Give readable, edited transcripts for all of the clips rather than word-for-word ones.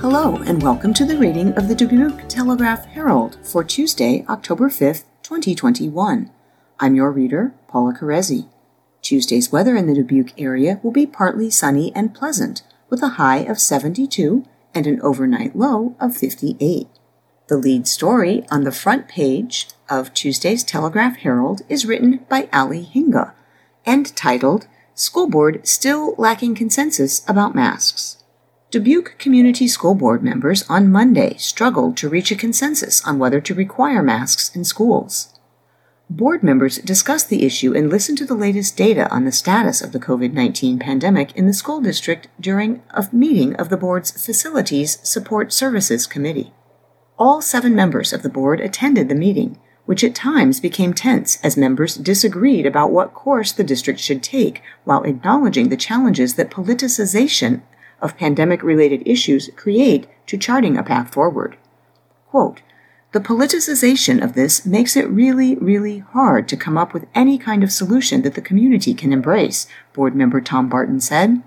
Hello, and welcome to the reading of the Dubuque Telegraph-Herald for Tuesday, October 5th, 2021. I'm your reader, Paula Carezzi. Tuesday's weather in the Dubuque area will be partly sunny and pleasant, with a high of 72 and an overnight low of 58. The lead story on the front page of Tuesday's Telegraph-Herald is written by Ali Hinga and titled, School Board Still Lacking Consensus About Masks. Dubuque Community School Board members on Monday struggled to reach a consensus on whether to require masks in schools. Board members discussed the issue and listened to the latest data on the status of the COVID-19 pandemic in the school district during a meeting of the board's Facilities Support Services Committee. All 7 members of the board attended the meeting, which at times became tense as members disagreed about what course the district should take while acknowledging the challenges that politicization of pandemic-related issues create to charting a path forward. Quote, the politicization of this makes it really hard to come up with any kind of solution that the community can embrace, board member Tom Barton said.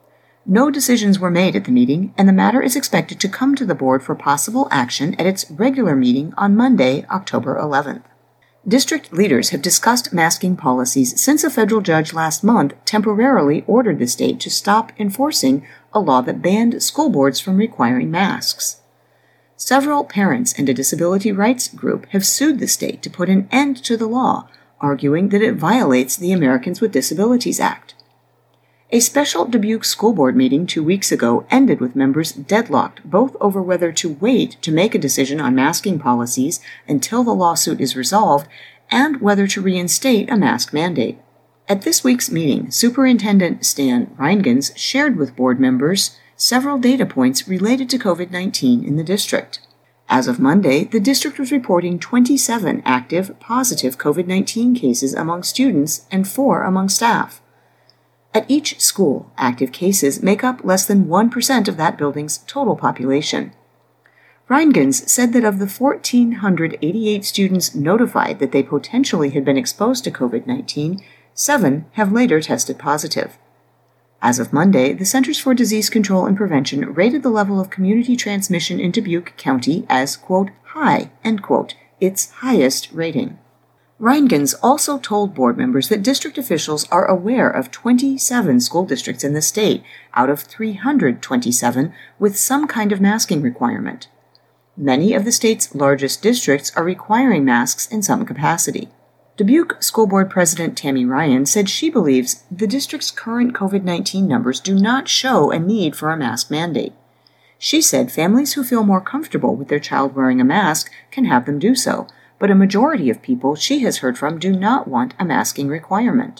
No decisions were made at the meeting, and the matter is expected to come to the board for possible action at its regular meeting on Monday, October 11th. District leaders have discussed masking policies since a federal judge last month temporarily ordered the state to stop enforcing a law that banned school boards from requiring masks. Several parents and a disability rights group have sued the state to put an end to the law, arguing that it violates the Americans with Disabilities Act. A special Dubuque school board meeting 2 weeks ago ended with members deadlocked both over whether to wait to make a decision on masking policies until the lawsuit is resolved and whether to reinstate a mask mandate. At this week's meeting, Superintendent Stan Reingens shared with board members several data points related to COVID-19 in the district. As of Monday, the district was reporting 27 active positive COVID-19 cases among students and 4 among staff. At each school, active cases make up less than 1% of that building's total population. Reingens said that of the 1,488 students notified that they potentially had been exposed to COVID-19, 7 have later tested positive. As of Monday, the Centers for Disease Control and Prevention rated the level of community transmission in Dubuque County as, quote, high, end quote, its highest rating. Reingens also told board members that district officials are aware of 27 school districts in the state out of 327 with some kind of masking requirement. Many of the state's largest districts are requiring masks in some capacity. Dubuque School Board President Tammy Ryan said she believes the district's current COVID-19 numbers do not show a need for a mask mandate. She said families who feel more comfortable with their child wearing a mask can have them do so, but a majority of people she has heard from do not want a masking requirement.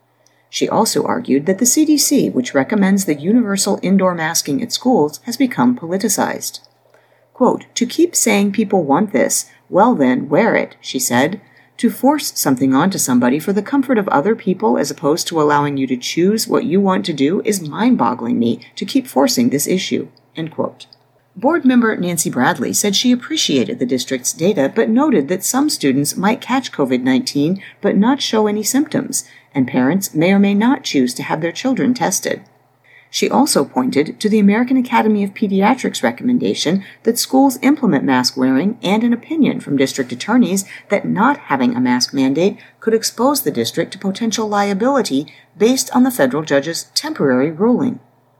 She also argued that the CDC, which recommends the universal indoor masking at schools, has become politicized. Quote, to keep saying people want this, well then, wear it, she said. To force something onto somebody for the comfort of other people as opposed to allowing you to choose what you want to do is mind-boggling me to keep forcing this issue, end quote. Board member Nancy Bradley said she appreciated the district's data but noted that some students might catch COVID-19 but not show any symptoms, and parents may or may not choose to have their children tested. She also pointed to the American Academy of Pediatrics recommendation that schools implement mask wearing and an opinion from district attorneys that not having a mask mandate could expose the district to potential liability based on the federal judge's temporary ruling.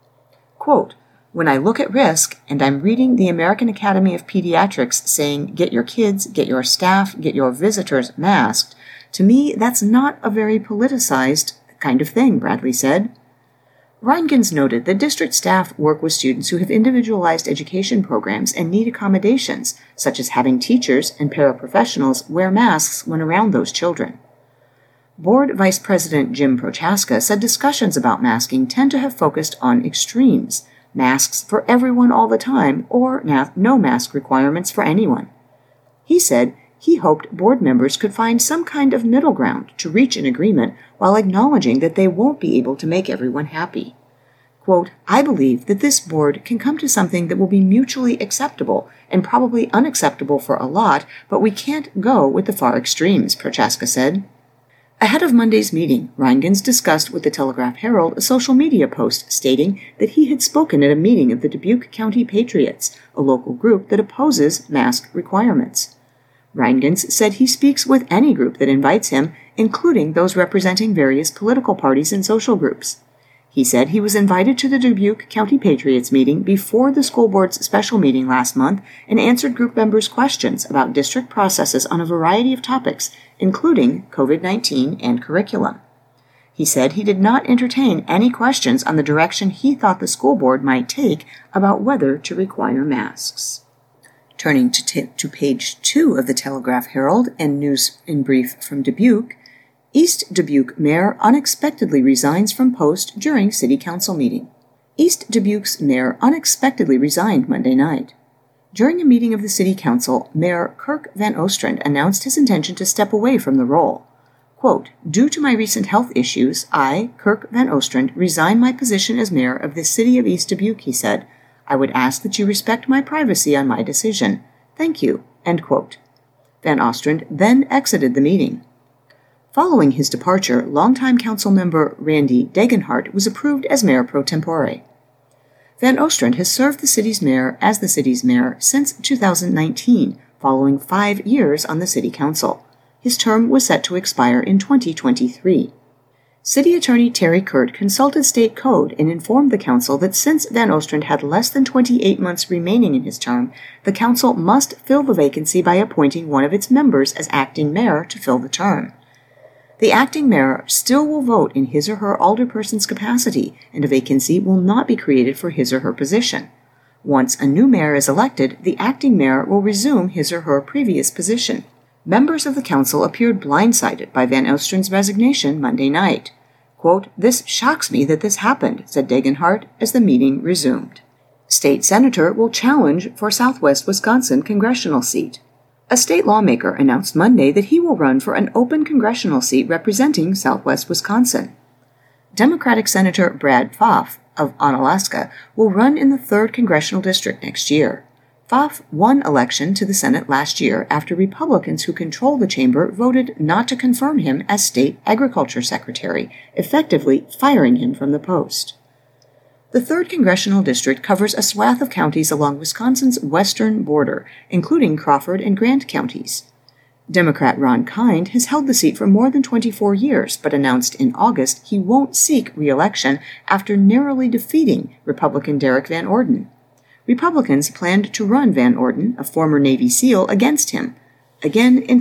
Quote, when I look at risk, and I'm reading the American Academy of Pediatrics saying, get your kids, get your staff, get your visitors masked, to me, that's not a very politicized kind of thing, Bradley said. Reingens noted that district staff work with students who have individualized education programs and need accommodations, such as having teachers and paraprofessionals wear masks when around those children. Board Vice President Jim Prochaska said discussions about masking tend to have focused on extremes, masks for everyone all the time, or no mask requirements for anyone. He said he hoped board members could find some kind of middle ground to reach an agreement while acknowledging that they won't be able to make everyone happy. Quote, I believe that this board can come to something that will be mutually acceptable and probably unacceptable for a lot, but we can't go with the far extremes, Prochaska said. Ahead of Monday's meeting, Reingans discussed with the Telegraph-Herald a social media post stating that he had spoken at a meeting of the Dubuque County Patriots, a local group that opposes mask requirements. Reingans said he speaks with any group that invites him, including those representing various political parties and social groups. He said he was invited to the Dubuque County Patriots meeting before the school board's special meeting last month and answered group members' questions about district processes on a variety of topics, including COVID-19 and curriculum. He said he did not entertain any questions on the direction he thought the school board might take about whether to require masks. Turning to page 2 of the Telegraph-Herald and News in Brief from Dubuque, East Dubuque Mayor unexpectedly resigns from post during City Council meeting. East Dubuque's mayor unexpectedly resigned Monday night. During a meeting of the City Council, Mayor Kirk Van Ostrand announced his intention to step away from the role. Quote, "Due to my recent health issues, I, Kirk Van Ostrand, resign my position as mayor of the city of East Dubuque," he said. "I would ask that you respect my privacy on my decision. Thank you." End quote. Van Ostrand then exited the meeting. Following his departure, longtime council member Randy Degenhardt was approved as mayor pro tempore. Van Ostrand has served the city's mayor as the city's mayor since 2019, following 5 years on the city council. His term was set to expire in 2023. City Attorney Terry Kurt consulted state code and informed the council that since Van Ostrand had less than 28 months remaining in his term, the council must fill the vacancy by appointing one of its members as acting mayor to fill the term. The acting mayor still will vote in his or her alderperson's capacity, and a vacancy will not be created for his or her position. Once a new mayor is elected, the acting mayor will resume his or her previous position. Members of the council appeared blindsided by Van Ostrand's resignation Monday night. Quote, "This shocks me that this happened," said Degenhardt as the meeting resumed. State senator will challenge for Southwest Wisconsin congressional seat. A state lawmaker announced Monday that he will run for an open congressional seat representing Southwest Wisconsin. Democratic Senator Brad Pfaff of Onalaska will run in the 3rd Congressional District next year. Pfaff won election to the Senate last year after Republicans who control the chamber voted not to confirm him as state agriculture secretary, effectively firing him from the post. The 3rd Congressional District covers a swath of counties along Wisconsin's western border, including Crawford and Grant counties. Democrat Ron Kind has held the seat for more than 24 years, but announced in August he won't seek re-election after narrowly defeating Republican Derek Van Orden. Republicans planned to run Van Orden, a former Navy SEAL, against him, again in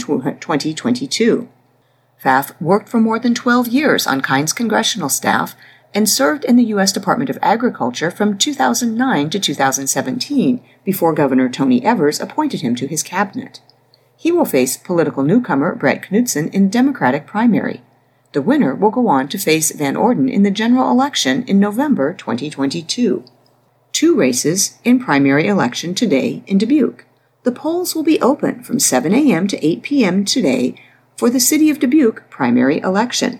2022. Pfaff worked for more than 12 years on Kind's congressional staff and served in the U.S. Department of Agriculture from 2009 to 2017 before Governor Tony Evers appointed him to his cabinet. He will face political newcomer Brett Knudsen in Democratic primary. The winner will go on to face Van Orden in the general election in November 2022. 2 races in primary election today in Dubuque. The polls will be open from 7 a.m. to 8 p.m. today for the City of Dubuque primary election.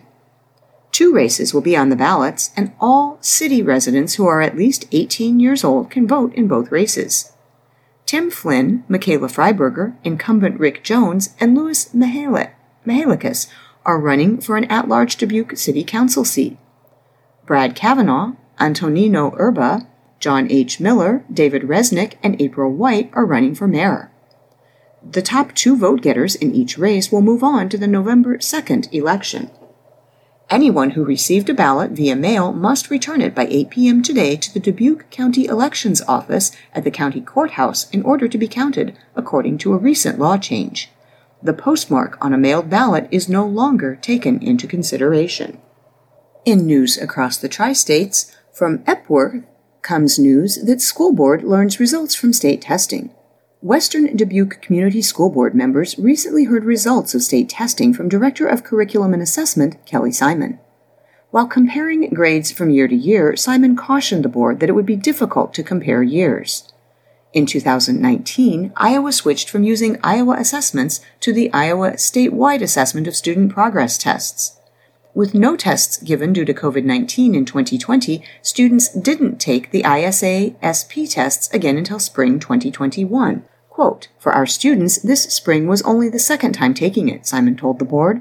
2 races will be on the ballots, and all city residents who are at least 18 years old can vote in both races. Tim Flynn, Michaela Freiberger, incumbent Rick Jones, and Louis Mihalikis are running for an at-large Dubuque City Council seat. Brad Kavanaugh, Antonino Erba, John H. Miller, David Resnick, and April White are running for mayor. The top 2 vote-getters in each race will move on to the November 2nd election. Anyone who received a ballot via mail must return it by 8 p.m. today to the Dubuque County Elections Office at the county courthouse in order to be counted, according to a recent law change. The postmark on a mailed ballot is no longer taken into consideration. In news across the tri-states, from Epworth comes news that school board learns results from state testing. Western Dubuque Community School Board members recently heard results of state testing from Director of Curriculum and Assessment, Kelly Simon. While comparing grades from year to year, Simon cautioned the board that it would be difficult to compare years. In 2019, Iowa switched from using Iowa assessments to the Iowa statewide assessment of student progress tests. With no tests given due to COVID-19 in 2020, students didn't take the ISA-SP tests again until spring 2021. Quote, "For our students, this spring was only the second time taking it," Simon told the board.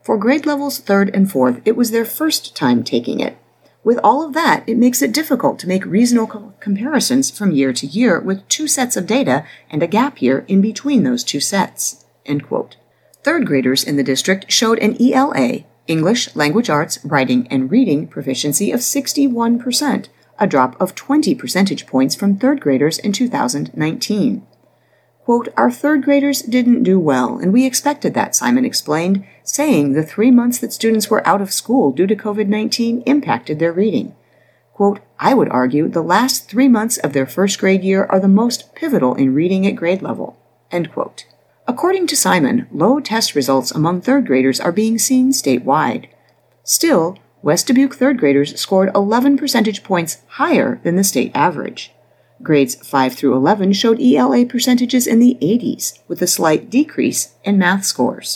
For grade levels 3rd and 4th, it was their first time taking it. With all of that, it makes it difficult to make reasonable comparisons from year to year with 2 sets of data and a gap year in between those 2 sets." End quote. 3rd graders in the district showed an ELA, English, Language Arts, Writing, and Reading proficiency of 61%, a drop of 20 percentage points from 3rd graders in 2019. Quote, "Our 3rd graders didn't do well, and we expected that," Simon explained, saying the 3 months that students were out of school due to COVID-19 impacted their reading. Quote, "I would argue the last 3 months of their 1st grade year are the most pivotal in reading at grade level." End quote. According to Simon, low test results among 3rd graders are being seen statewide. Still, West Dubuque 3rd graders scored 11 percentage points higher than the state average. Grades 5 through 11 showed ELA percentages in the 80s, with a slight decrease in math scores.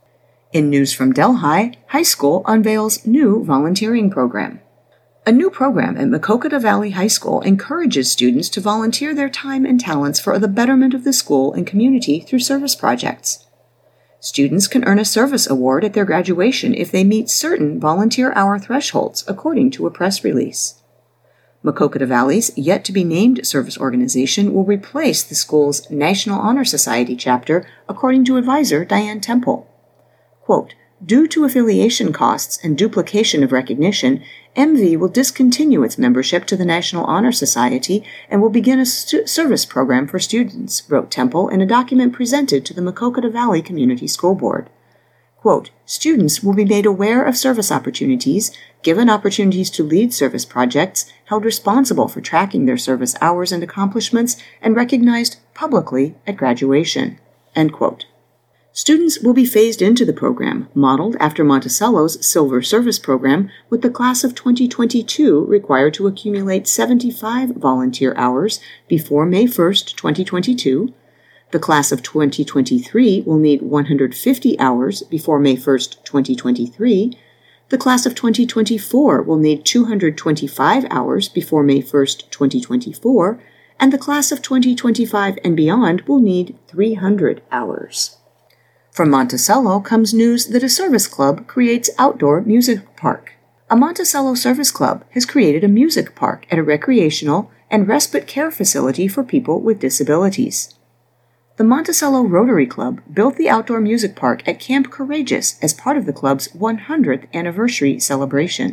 In news from Delhi, high school unveils new volunteering program. A new program at Maquoketa Valley High School encourages students to volunteer their time and talents for the betterment of the school and community through service projects. Students can earn a service award at their graduation if they meet certain volunteer hour thresholds, according to a press release. Maquoketa Valley's yet-to-be-named service organization will replace the school's National Honor Society chapter, according to advisor Diane Temple. Quote, "Due to affiliation costs and duplication of recognition, MV will discontinue its membership to the National Honor Society and will begin a service program for students," wrote Temple in a document presented to the Maquoketa Valley Community School Board. Quote, "Students will be made aware of service opportunities, given opportunities to lead service projects, held responsible for tracking their service hours and accomplishments, and recognized publicly at graduation." End quote. Students will be phased into the program, modeled after Monticello's Silver Service Program, with the class of 2022 required to accumulate 75 volunteer hours before May 1st, 2022. The class of 2023 will need 150 hours before May 1st, 2023. The class of 2024 will need 225 hours before May 1st, 2024, and the class of 2025 and beyond will need 300 hours. From Monticello comes news that a service club creates outdoor music park. A Monticello service club has created a music park at a recreational and respite care facility for people with disabilities. The Monticello Rotary Club built the outdoor music park at Camp Courageous as part of the club's 100th anniversary celebration.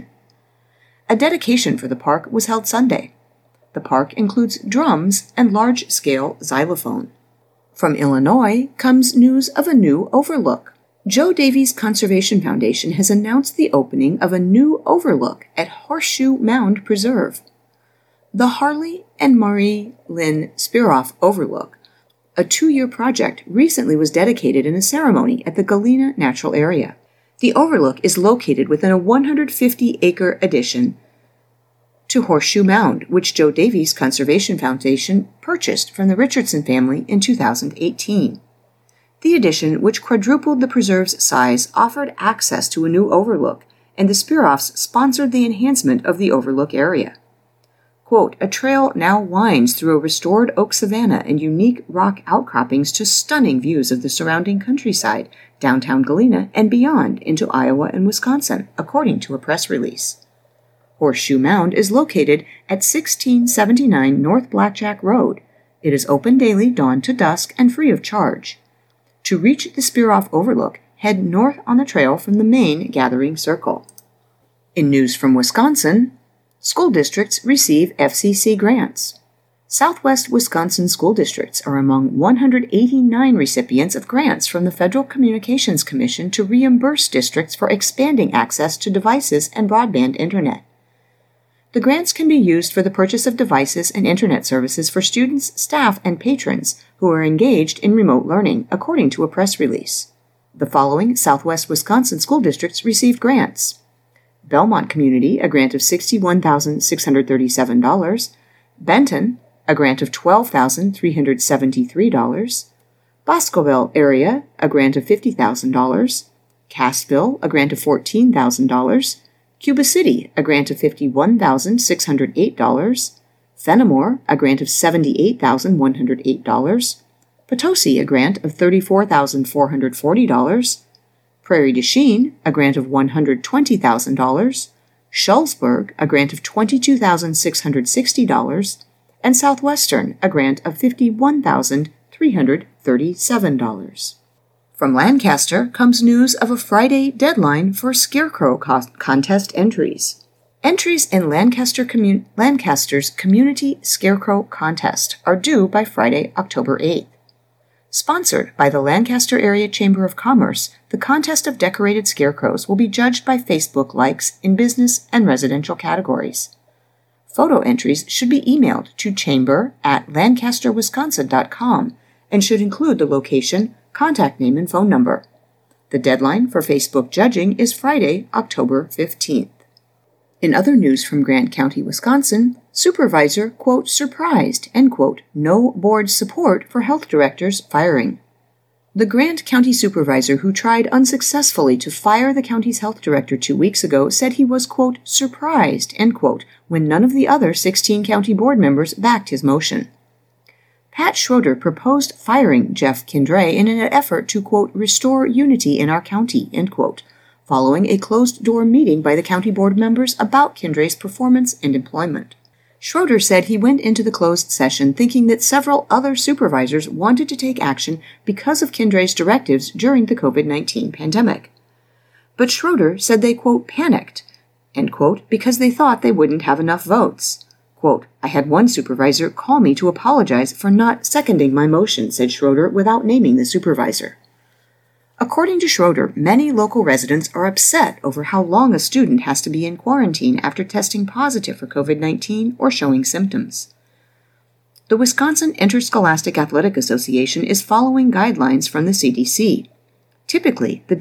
A dedication for the park was held Sunday. The park includes drums and large-scale xylophone. From Illinois comes news of a new overlook. Joe Davies Conservation Foundation has announced the opening of a new overlook at Horseshoe Mound Preserve. The Harley and Marie Lynn Spiroff Overlook, a 2-year project, recently was dedicated in a ceremony at the Galena Natural Area. The overlook is located within a 150-acre addition to Horseshoe Mound, which Joe Davies Conservation Foundation purchased from the Richardson family in 2018. The addition, which quadrupled the preserve's size, offered access to a new overlook, and the Spiroffs sponsored the enhancement of the overlook area. Quote, "A trail now winds through a restored oak savanna and unique rock outcroppings to stunning views of the surrounding countryside, downtown Galena, and beyond into Iowa and Wisconsin," according to a press release. Horseshoe Mound is located at 1679 North Blackjack Road. It is open daily, dawn to dusk, and free of charge. To reach the Spiroff Overlook, head north on the trail from the main gathering circle. In news from Wisconsin, school districts receive FCC grants. Southwest Wisconsin school districts are among 189 recipients of grants from the Federal Communications Commission to reimburse districts for expanding access to devices and broadband internet. The grants can be used for the purchase of devices and internet services for students, staff, and patrons who are engaged in remote learning, according to a press release. The following Southwest Wisconsin school districts received grants: Belmont Community, a grant of $61,637, Benton, a grant of $12,373, Boscoville area, a grant of $50,000, Cassville, a grant of $14,000, Cuba City, a grant of $51,608, Fenimore, a grant of $78,108, Potosi, a grant of $34,440, Prairie du Chien, a grant of $120,000, Shullsburg, a grant of $22,660, and Southwestern, a grant of $51,337. From Lancaster comes news of a Friday deadline for Scarecrow contest entries. Entries in Lancaster's Community Scarecrow Contest are due by Friday, October 8th. Sponsored by the Lancaster Area Chamber of Commerce, the contest of decorated scarecrows will be judged by Facebook likes in business and residential categories. Photo entries should be emailed to chamber@lancasterwisconsin.com and should include the location, contact name, and phone number. The deadline for Facebook judging is Friday, October 15th. In other news from Grant County, Wisconsin, supervisor, quote, surprised, end quote, no board support for health director's firing. The Grant County supervisor who tried unsuccessfully to fire the county's health director 2 weeks ago said he was, quote, surprised, end quote, when none of the other 16 county board members backed his motion. Pat Schroeder proposed firing Jeff Kindray in an effort to, quote, restore unity in our county, end quote, following a closed-door meeting by the county board members about Kindray's performance and employment. Schroeder said he went into the closed session thinking that several other supervisors wanted to take action because of Kindray's directives during the COVID-19 pandemic. But Schroeder said they, quote, panicked, end quote, because they thought they wouldn't have enough votes. Quote, I had one supervisor call me to apologize for not seconding my motion, said Schroeder without naming the supervisor. According to Schroeder, many local residents are upset over how long a student has to be in quarantine after testing positive for COVID-19 or showing symptoms. The Wisconsin Interscholastic Athletic Association is following guidelines from the CDC. Typically, the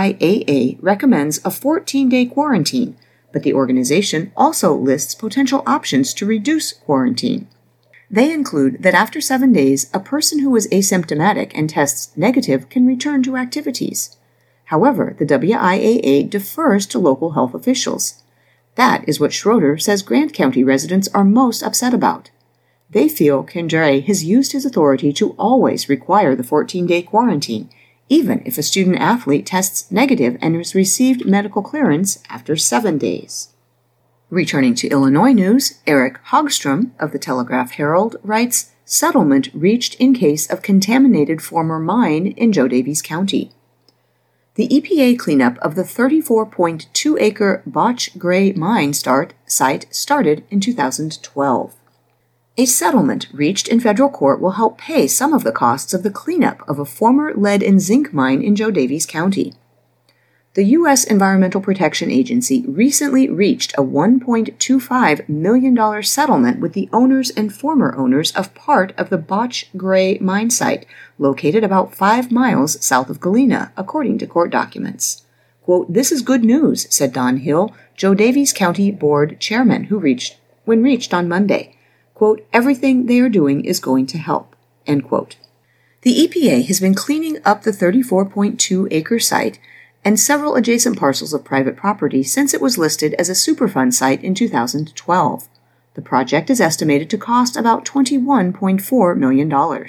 WIAA recommends a 14-day quarantine, but the organization also lists potential options to reduce quarantine. They include that after 7 days, a person who is asymptomatic and tests negative can return to activities. However, the WIAA defers to local health officials. That is what Schroeder says Grant County residents are most upset about. They feel Kindray has used his authority to always require the 14-day quarantine, even if a student-athlete tests negative and has received medical clearance after 7 days. Returning to Illinois news, Eric Hogstrom of the Telegraph-Herald writes, settlement reached in case of contaminated former mine in Joe Daviess County. The EPA cleanup of the 34.2-acre Botch Gray mine site started in 2012. A settlement reached in federal court will help pay some of the costs of the cleanup of a former lead and zinc mine in Joe Daviess County. The U.S. Environmental Protection Agency recently reached a $1.25 million settlement with the owners and former owners of part of the Botch Gray mine site, located about 5 miles south of Galena, according to court documents. Quote, this is good news, said Don Hill, Joe Daviess County Board Chairman, when reached on Monday. Quote, everything they are doing is going to help, end quote. The EPA has been cleaning up the 34.2-acre site and several adjacent parcels of private property since it was listed as a Superfund site in 2012. The project is estimated to cost about $21.4 million.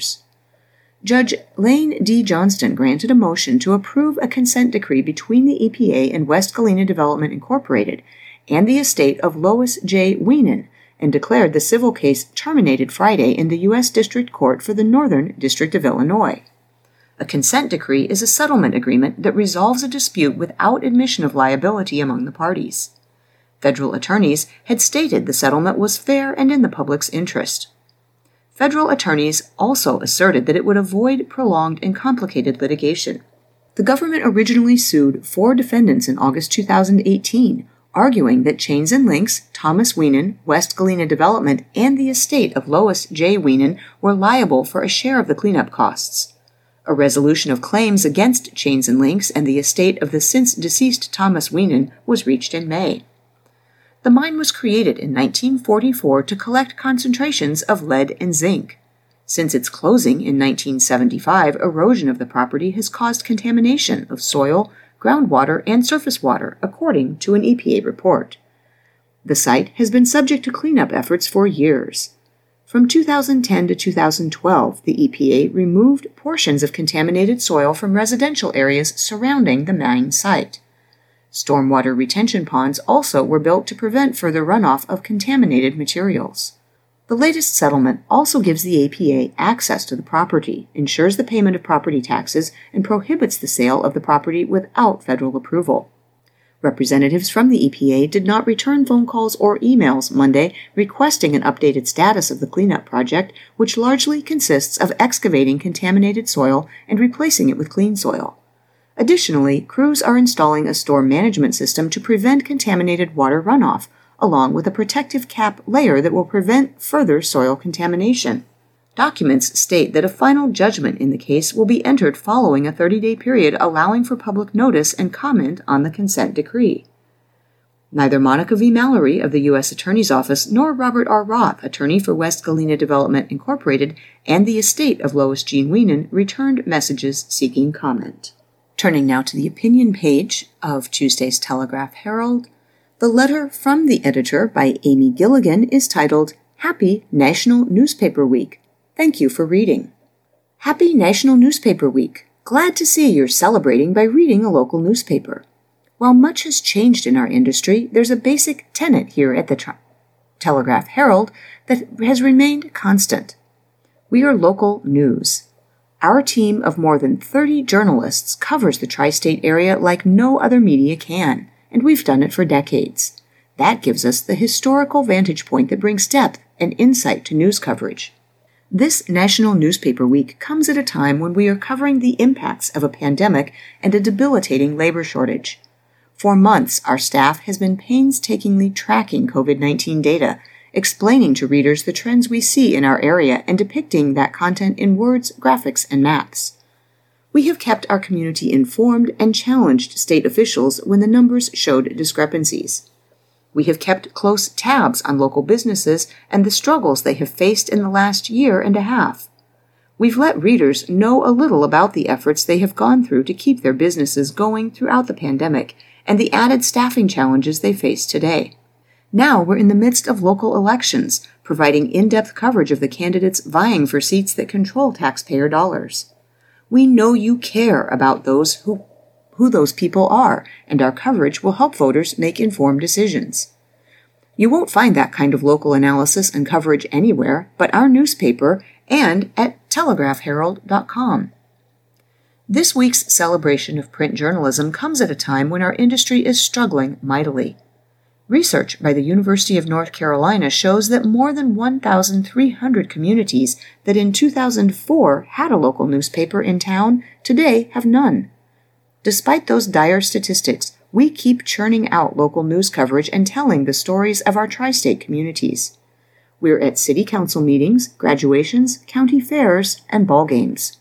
Judge Lane D. Johnston granted a motion to approve a consent decree between the EPA and West Galena Development Incorporated and the estate of Lois J. Wienen, and declared the civil case terminated Friday in the U.S. District Court for the Northern District of Illinois. A consent decree is a settlement agreement that resolves a dispute without admission of liability among the parties. Federal attorneys had stated the settlement was fair and in the public's interest. Federal attorneys also asserted that it would avoid prolonged and complicated litigation. The government originally sued 4 defendants in August 2018, arguing that Chains and Links, Thomas Wienen, West Galena Development, and the estate of Lois J. Wienen were liable for a share of the cleanup costs. A resolution of claims against Chains and Links and the estate of the since-deceased Thomas Wienen was reached in May. The mine was created in 1944 to collect concentrations of lead and zinc. Since its closing in 1975, erosion of the property has caused contamination of soil, groundwater, and surface water, according to an EPA report. The site has been subject to cleanup efforts for years. From 2010 to 2012, the EPA removed portions of contaminated soil from residential areas surrounding the mine site. Stormwater retention ponds also were built to prevent further runoff of contaminated materials. The latest settlement also gives the EPA access to the property, ensures the payment of property taxes, and prohibits the sale of the property without federal approval. Representatives from the EPA did not return phone calls or emails Monday requesting an updated status of the cleanup project, which largely consists of excavating contaminated soil and replacing it with clean soil. Additionally, crews are installing a storm management system to prevent contaminated water runoff, along with a protective cap layer that will prevent further soil contamination. Documents state that a final judgment in the case will be entered following a 30-day period allowing for public notice and comment on the consent decree. Neither Monica V. Mallory of the U.S. Attorney's Office nor Robert R. Roth, attorney for West Galena Development Incorporated, and the estate of Lois Jean Wienen returned messages seeking comment. Turning now to the opinion page of Tuesday's Telegraph Herald, the letter from the editor by Amy Gilligan is titled, Happy National Newspaper Week. Thank you for reading. Happy National Newspaper Week. Glad to see you're celebrating by reading a local newspaper. While much has changed in our industry, there's a basic tenet here at the Telegraph Herald that has remained constant. We are local news. Our team of more than 30 journalists covers the tri-state area like no other media can, and we've done it for decades. That gives us the historical vantage point that brings depth and insight to news coverage. This National Newspaper Week comes at a time when we are covering the impacts of a pandemic and a debilitating labor shortage. For months, our staff has been painstakingly tracking COVID-19 data, explaining to readers the trends we see in our area and depicting that content in words, graphics, and maps. We have kept our community informed and challenged state officials when the numbers showed discrepancies. We have kept close tabs on local businesses and the struggles they have faced in the last year and a half. We've let readers know a little about the efforts they have gone through to keep their businesses going throughout the pandemic and the added staffing challenges they face today. Now we're in the midst of local elections, providing in-depth coverage of the candidates vying for seats that control taxpayer dollars. We know you care about who those people are, and our coverage will help voters make informed decisions. You won't find that kind of local analysis and coverage anywhere but our newspaper and at telegraphherald.com. This week's celebration of print journalism comes at a time when our industry is struggling mightily. Research by the University of North Carolina shows that more than 1,300 communities that in 2004 had a local newspaper in town today have none. Despite those dire statistics, we keep churning out local news coverage and telling the stories of our tri-state communities. We're at city council meetings, graduations, county fairs, and ball games.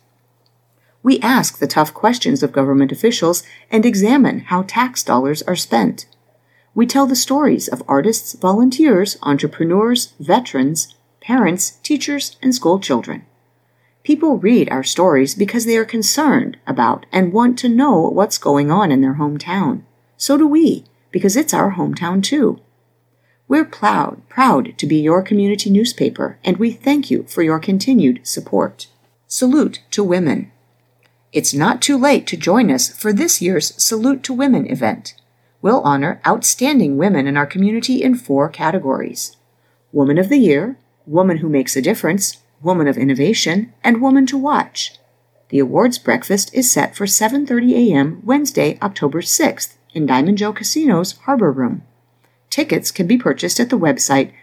We ask the tough questions of government officials and examine how tax dollars are spent. We tell the stories of artists, volunteers, entrepreneurs, veterans, parents, teachers, and school children. People read our stories because they are concerned about and want to know what's going on in their hometown. So do we, because it's our hometown too. We're proud to be your community newspaper, and we thank you for your continued support. Salute to Women. It's not too late to join us for this year's Salute to Women event. We'll honor outstanding women in our community in 4 categories: Woman of the Year, Woman Who Makes a Difference, Woman of Innovation, and Woman to Watch. The awards breakfast is set for 7:30 a.m. Wednesday, October 6th in Diamond Joe Casino's Harbor Room. Tickets can be purchased at the website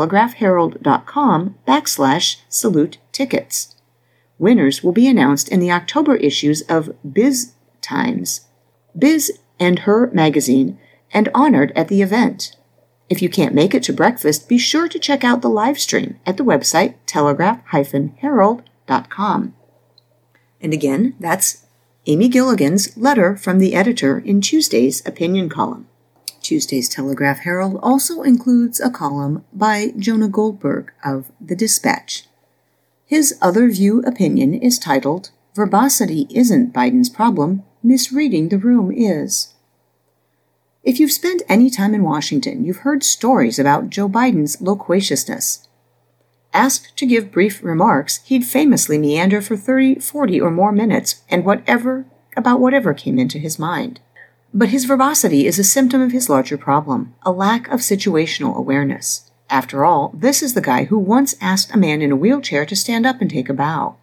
telegraphherald.com/salute tickets. Winners will be announced in the October issues of Biz Times, Biz and Her magazine, and honored at the event. If you can't make it to breakfast, be sure to check out the live stream at the website telegraph-herald.com. And again, that's Amy Gilligan's letter from the editor in Tuesday's opinion column. Tuesday's Telegraph Herald also includes a column by Jonah Goldberg of The Dispatch. His Other View opinion is titled, Verbosity Isn't Biden's Problem, Misreading the Room Is. If you've spent any time in Washington, you've heard stories about Joe Biden's loquaciousness. Asked to give brief remarks, he'd famously meander for 30, 40 or more minutes and about whatever came into his mind. But his verbosity is a symptom of his larger problem, a lack of situational awareness. After all, this is the guy who once asked a man in a wheelchair to stand up and take a bow.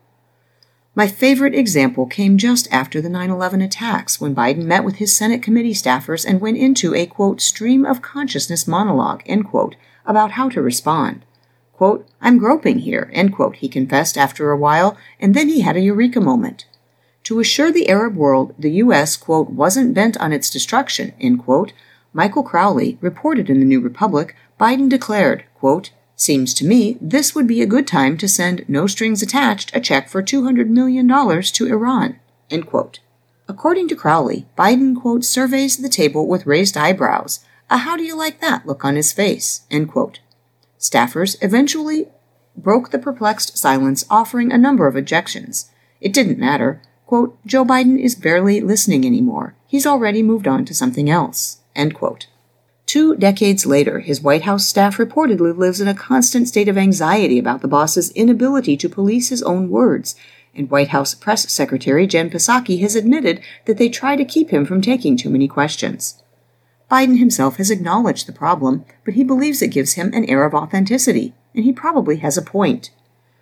My favorite example came just after the 9/11 attacks, when Biden met with his Senate committee staffers and went into a, quote, stream of consciousness monologue, end quote, about how to respond. Quote, "I'm groping here," end quote, he confessed after a while, and then he had a eureka moment. To assure the Arab world the U.S., quote, wasn't bent on its destruction, end quote, Michael Crowley reported in the New Republic, Biden declared, quote, "Seems to me this would be a good time to send, no strings attached, a check for $200 million to Iran," end quote. According to Crowley, Biden, quote, surveys the table with raised eyebrows, a "how do you like that" look on his face, end quote. Staffers eventually broke the perplexed silence, offering a number of objections. It didn't matter. Quote, "Joe Biden is barely listening anymore. He's already moved on to something else," end quote. 2 decades later, his White House staff reportedly lives in a constant state of anxiety about the boss's inability to police his own words, and White House Press Secretary Jen Psaki has admitted that they try to keep him from taking too many questions. Biden himself has acknowledged the problem, but he believes it gives him an air of authenticity, and he probably has a point.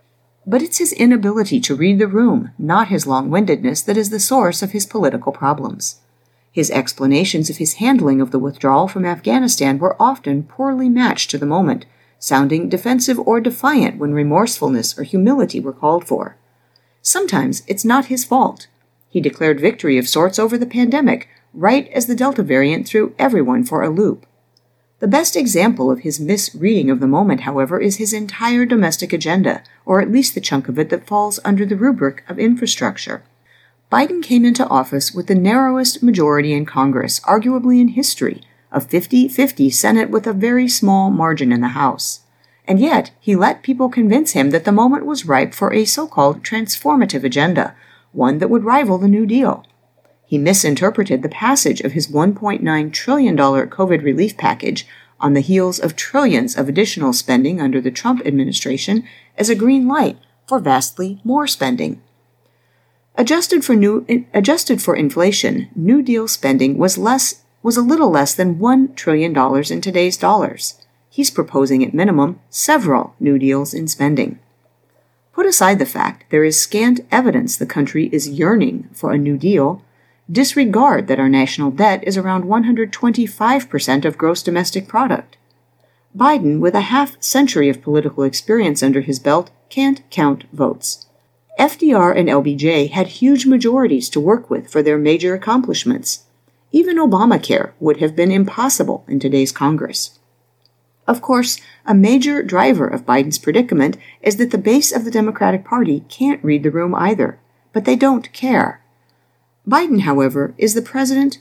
But it's his inability to read the room, not his long-windedness, that is the source of his political problems. His explanations of his handling of the withdrawal from Afghanistan were often poorly matched to the moment, sounding defensive or defiant when remorsefulness or humility were called for. Sometimes it's not his fault. He declared victory of sorts over the pandemic, right as the Delta variant threw everyone for a loop. The best example of his misreading of the moment, however, is his entire domestic agenda, or at least the chunk of it that falls under the rubric of infrastructure. Biden came into office with the narrowest majority in Congress, arguably in history, a 50-50 Senate with a very small margin in the House. And yet, he let people convince him that the moment was ripe for a so-called transformative agenda, one that would rival the New Deal. He misinterpreted the passage of his $1.9 trillion COVID relief package on the heels of trillions of additional spending under the Trump administration as a green light for vastly more spending. Adjusted for inflation, New Deal spending was a little less than $1 trillion in today's dollars. He's proposing at minimum several New Deals in spending. Put aside the fact there is scant evidence the country is yearning for a New Deal. Disregard that our national debt is around 125% of gross domestic product. Biden, with a half-century of political experience under his belt, can't count votes. FDR and LBJ had huge majorities to work with for their major accomplishments. Even Obamacare would have been impossible in today's Congress. Of course, a major driver of Biden's predicament is that the base of the Democratic Party can't read the room either, but they don't care. Biden, however, is the president.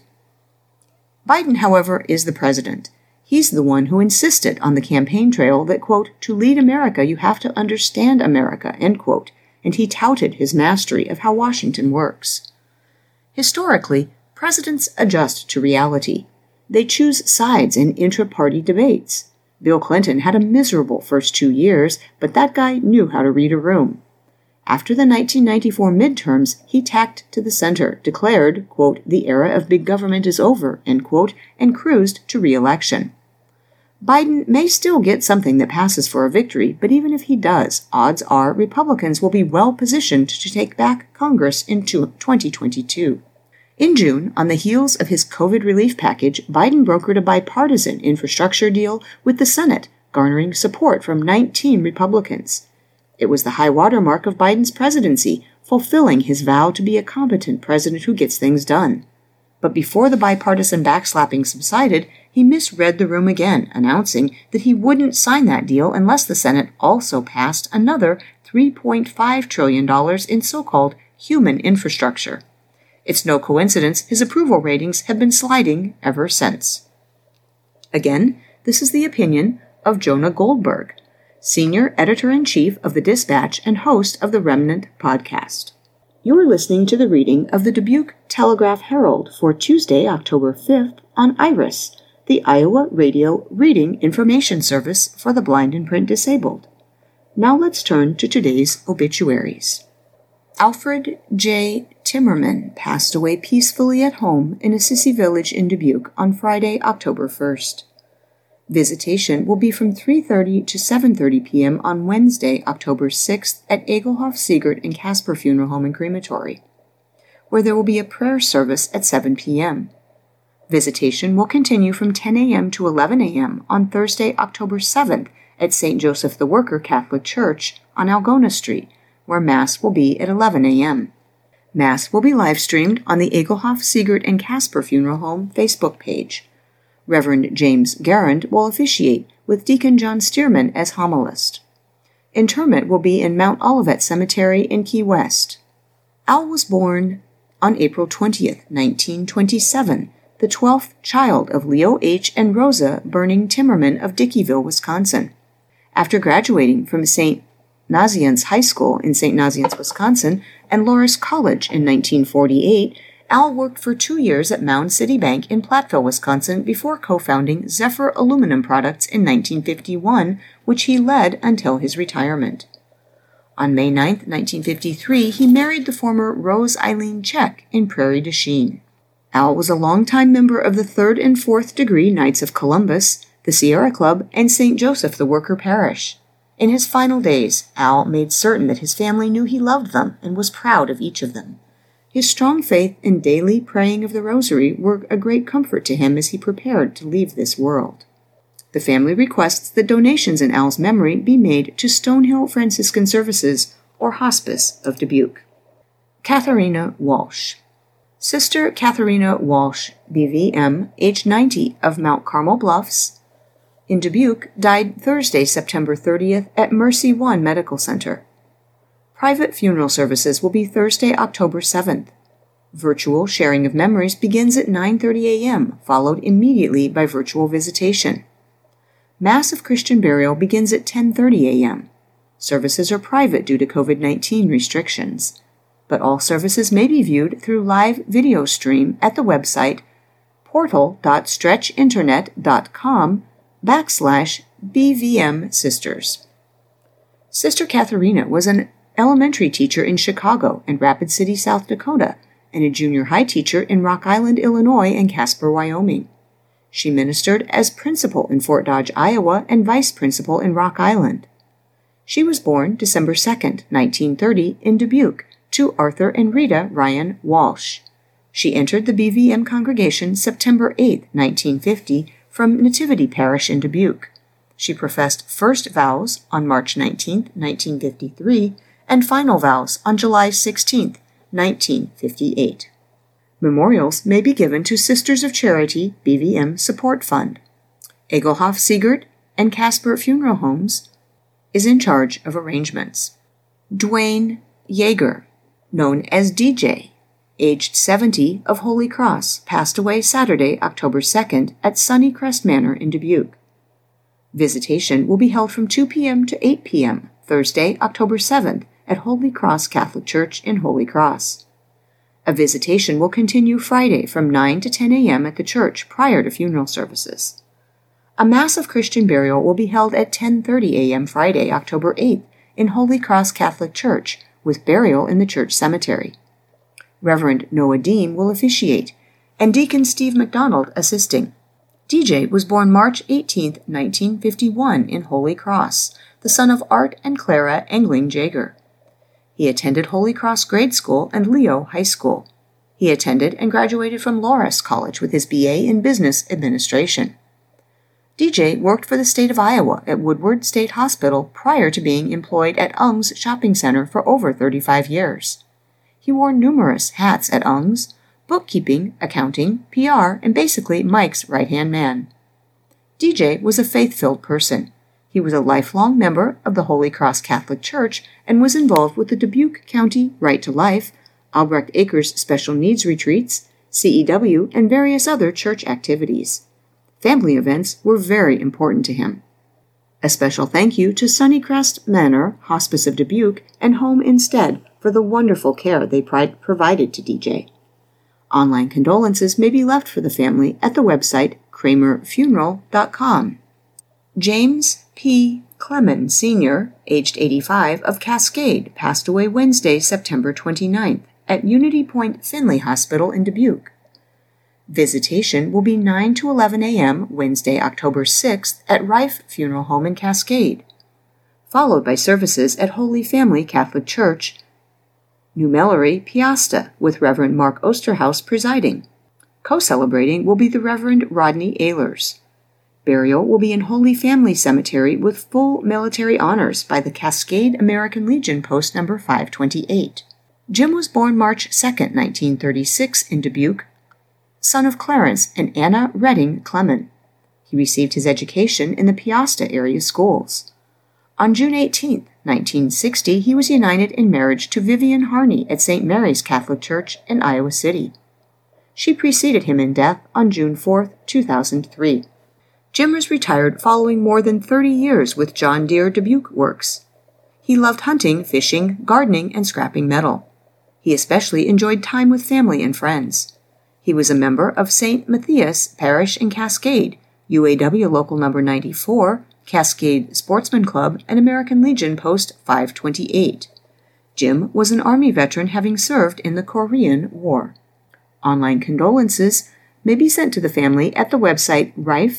He's the one who insisted on the campaign trail that, quote, "to lead America, you have to understand America," end quote, and he touted his mastery of how Washington works. Historically, presidents adjust to reality. They choose sides in intra-party debates. Bill Clinton had a miserable first 2 years, but that guy knew how to read a room. After the 1994 midterms, he tacked to the center, declared, quote, "the era of big government is over," end quote, and cruised to re-election. Biden may still get something that passes for a victory, but even if he does, odds are Republicans will be well positioned to take back Congress in 2022. In June, on the heels of his COVID relief package, Biden brokered a bipartisan infrastructure deal with the Senate, garnering support from 19 Republicans. It was the high water mark of Biden's presidency, fulfilling his vow to be a competent president who gets things done. But before the bipartisan backslapping subsided, he misread the room again, announcing that he wouldn't sign that deal unless the Senate also passed another $3.5 trillion in so-called human infrastructure. It's no coincidence his approval ratings have been sliding ever since. Again, this is the opinion of Jonah Goldberg, Senior Editor-in-Chief of the Dispatch and host of the Remnant podcast. You are listening to the reading of the Dubuque Telegraph-Herald for Tuesday, October 5th on IRIS, the Iowa Radio Reading Information Service for the Blind and Print Disabled. Now let's turn to today's obituaries. Alfred J. Timmerman passed away peacefully at home in Assisi Village in Dubuque on Friday, October 1st. Visitation will be from 3:30 to 7:30 p.m. on Wednesday, October 6th at Egelhof, Siegert, and Casper Funeral Home and Crematory, where there will be a prayer service at 7 p.m. Visitation will continue from 10 a.m. to 11 a.m. on Thursday, October 7th at St. Joseph the Worker Catholic Church on Algona Street, where Mass will be at 11 a.m. Mass will be live-streamed on the Egelhof, Siegert, and Casper Funeral Home Facebook page. Reverend James Garand will officiate, with Deacon John Stearman as homilist. Interment will be in Mount Olivet Cemetery in Key West. Al was born on April 20th, 1927, the 12th child of Leo H. and Rosa Burning Timmerman of Dickeyville, Wisconsin. After graduating from St. Nazianz High School in St. Nazianz, Wisconsin, and Loras College in 1948, Al worked for 2 years at Mound City Bank in Platteville, Wisconsin, before co-founding Zephyr Aluminum Products in 1951, which he led until his retirement. On May 9, 1953, he married the former Rose Eileen Check in Prairie du Chien. Al was a longtime member of the 3rd and 4th degree Knights of Columbus, the Sierra Club, and St. Joseph the Worker Parish. In his final days, Al made certain that his family knew he loved them and was proud of each of them. His strong faith and daily praying of the Rosary were a great comfort to him as he prepared to leave this world. The family requests that donations in Al's memory be made to Stonehill Franciscan Services or Hospice of Dubuque. Katharina Walsh. Sister Katharina Walsh, BVM, age 90, of Mount Carmel Bluffs, in Dubuque, died Thursday, September 30th at Mercy One Medical Center. Private funeral services will be Thursday, October 7th. Virtual sharing of memories begins at 9:30 a.m., followed immediately by virtual visitation. Mass of Christian burial begins at 10:30 a.m. Services are private due to COVID-19 restrictions, but all services may be viewed through live video stream at the website portal.stretchinternet.com/BVM Sisters. Sister Katharina was an elementary teacher in Chicago and Rapid City, South Dakota, and a junior high teacher in Rock Island, Illinois, and Casper, Wyoming. She ministered as principal in Fort Dodge, Iowa, and vice principal in Rock Island. She was born December 2nd, 1930, in Dubuque, to Arthur and Rita Ryan Walsh. She entered the BVM congregation September 8, 1950, from Nativity Parish in Dubuque. She professed first vows on March 19, 1953, and final vows on July 16, 1958. Memorials may be given to Sisters of Charity BVM Support Fund. Egelhof, Siegert, and Casper Funeral Homes is in charge of arrangements. Dwayne Yeager, known as DJ, aged 70, of Holy Cross, passed away Saturday, October 2nd, at Sunnycrest Manor in Dubuque. Visitation will be held from 2 p.m. to 8 p.m., Thursday, October 7th, at Holy Cross Catholic Church in Holy Cross. A visitation will continue Friday from 9 to 10 a.m. at the church prior to funeral services. A Mass of Christian burial will be held at 10:30 a.m. Friday, October 8th, in Holy Cross Catholic Church, with burial in the church cemetery. Reverend Noah Deem will officiate, and Deacon Steve McDonald assisting. DJ was born March 18, 1951, in Holy Cross, the son of Art and Clara Engling Jaeger. He attended Holy Cross Grade School and Leo High School. He attended and graduated from Loras College with his BA in Business Administration. DJ worked for the state of Iowa at Woodward State Hospital prior to being employed at Ung's Shopping Center for over 35 years. He wore numerous hats at Ung's: bookkeeping, accounting, PR, and basically Mike's right-hand man. DJ was a faith-filled person. He was a lifelong member of the Holy Cross Catholic Church and was involved with the Dubuque County Right to Life, Albrecht Acres Special Needs Retreats, CEW, and various other church activities. Family events were very important to him. A special thank you to Sunnycrest Manor, Hospice of Dubuque, and Home Instead for the wonderful care they provided to DJ. Online condolences may be left for the family at the website kramerfuneral.com. James P. Clement Sr., aged 85, of Cascade, passed away Wednesday, September 29th, at Unity Point Finley Hospital in Dubuque. Visitation will be 9 to 11 a.m. Wednesday, October 6th at Rife Funeral Home in Cascade, followed by services at Holy Family Catholic Church, New Mellery, Piasta, with Reverend Mark Osterhaus presiding. Co-celebrating will be the Reverend Rodney Ehlers. Burial will be in Holy Family Cemetery with full military honors by the Cascade American Legion Post No. 528. Jim was born March 2, 1936, in Dubuque, son of Clarence and Anna Redding Clement. He received his education in the Piasta area schools. On June 18, 1960, he was united in marriage to Vivian Harney at St. Mary's Catholic Church in Iowa City. She preceded him in death on June 4, 2003. Jim was retired following more than 30 years with John Deere Dubuque Works. He loved hunting, fishing, gardening, and scrapping metal. He especially enjoyed time with family and friends. He was a member of St. Matthias Parish in Cascade, UAW Local No. 94, Cascade Sportsman Club, and American Legion Post 528. Jim was an Army veteran having served in the Korean War. Online condolences may be sent to the family at the website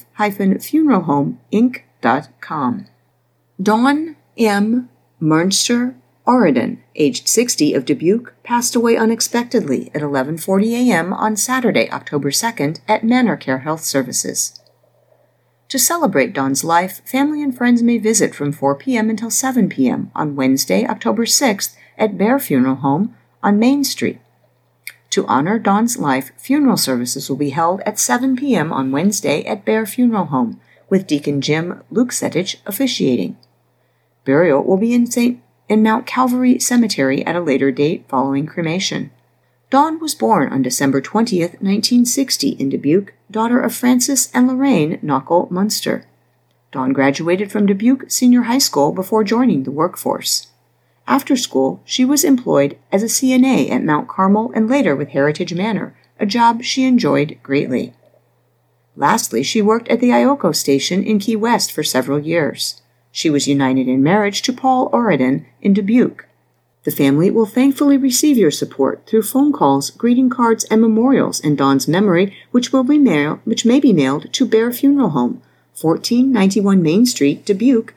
rife-funeralhomeinc.com. Dawn M. Mernster Oridan, aged 60, of Dubuque, passed away unexpectedly at 11:40 a.m. on Saturday, October 2nd, at Manor Care Health Services. To celebrate Dawn's life, family and friends may visit from 4 p.m. until 7 p.m. on Wednesday, October 6th, at Bear Funeral Home on Main Street. To honor Dawn's life, funeral services will be held at 7 p.m. on Wednesday at Bear Funeral Home, with Deacon Jim Luksetich officiating. Burial will be in Mount Calvary Cemetery at a later date following cremation. Dawn was born on December 20, 1960, in Dubuque, daughter of Francis and Lorraine Knockel Munster. Dawn graduated from Dubuque Senior High School before joining the workforce. After school, she was employed as a CNA at Mount Carmel and later with Heritage Manor, a job she enjoyed greatly. Lastly, she worked at the Ioko station in Key West for several years. She was united in marriage to Paul Oridan in Dubuque. The family will thankfully receive your support through phone calls, greeting cards, and memorials in Dawn's memory, which may be mailed to Bear Funeral Home, 1491 Main Street, Dubuque,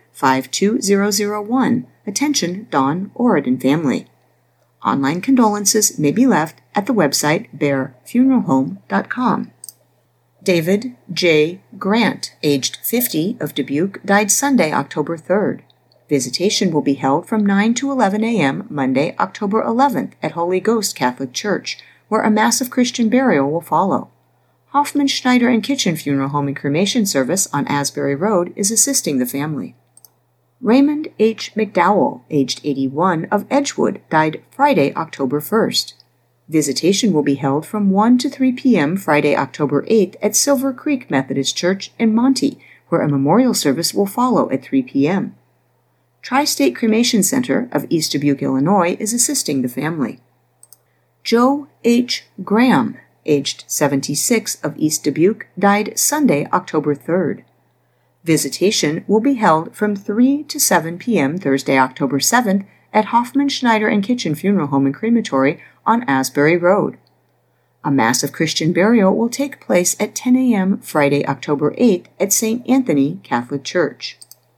52001. Attention, Dawn Oridan family. Online condolences may be left at the website bearfuneralhome.com. David J. Grant, aged 50, of Dubuque, died Sunday, October 3rd. Visitation will be held from 9 to 11 a.m. Monday, October 11th at Holy Ghost Catholic Church, where a mass of Christian burial will follow. Hoffman, Schneider, and Kitchen Funeral Home and Cremation Service on Asbury Road is assisting the family. Raymond H. McDowell, aged 81, of Edgewood, died Friday, October 1st. Visitation will be held from 1 to 3 p.m. Friday, October 8th at Silver Creek Methodist Church in Monty, where a memorial service will follow at 3 p.m. Tri-State Cremation Center of East Dubuque, Illinois, is assisting the family. Joe H. Graham, aged 76, of East Dubuque, died Sunday, October 3rd. Visitation will be held from 3 to 7 p.m. Thursday, October 7th at Hoffman, Schneider, and Kitchen Funeral Home and Crematory on Asbury Road. A mass of Christian burial will take place at 10 a.m. Friday, October 8th at St. Anthony Catholic Church.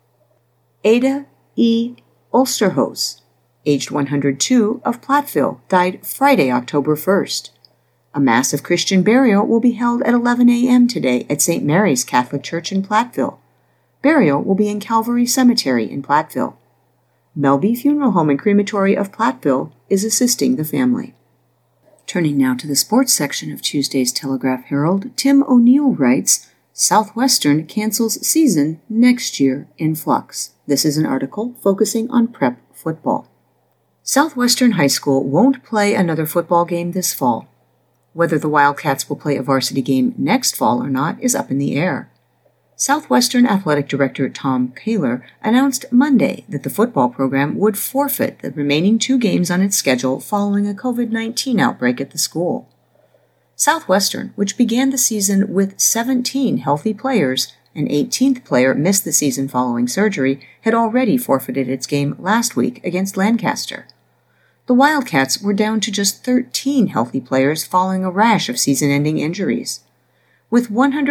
Ada E. Ulsterhose, aged 102, of Platteville, died Friday, October 1st. A mass of Christian burial will be held at 11 a.m. today at St. Mary's Catholic Church in Platteville. Burial will be in Calvary Cemetery in Platteville. Melby Funeral Home and Crematory of Platteville is assisting the family. Turning now to the sports section of Tuesday's Telegraph Herald, Tim O'Neill writes, Southwestern cancels season next year in flux. This is an article focusing on prep football. Southwestern High School won't play another football game this fall. Whether the Wildcats will play a varsity game next fall or not is up in the air. Southwestern Athletic Director Tom Kaler announced Monday that the football program would forfeit the remaining 2 games on its schedule following a COVID-19 outbreak at the school. Southwestern, which began the season with 17 healthy players, An 18th player missed the season following surgery, had already forfeited its game last week against Lancaster. The Wildcats were down to just 13 healthy players following a rash of season-ending injuries. With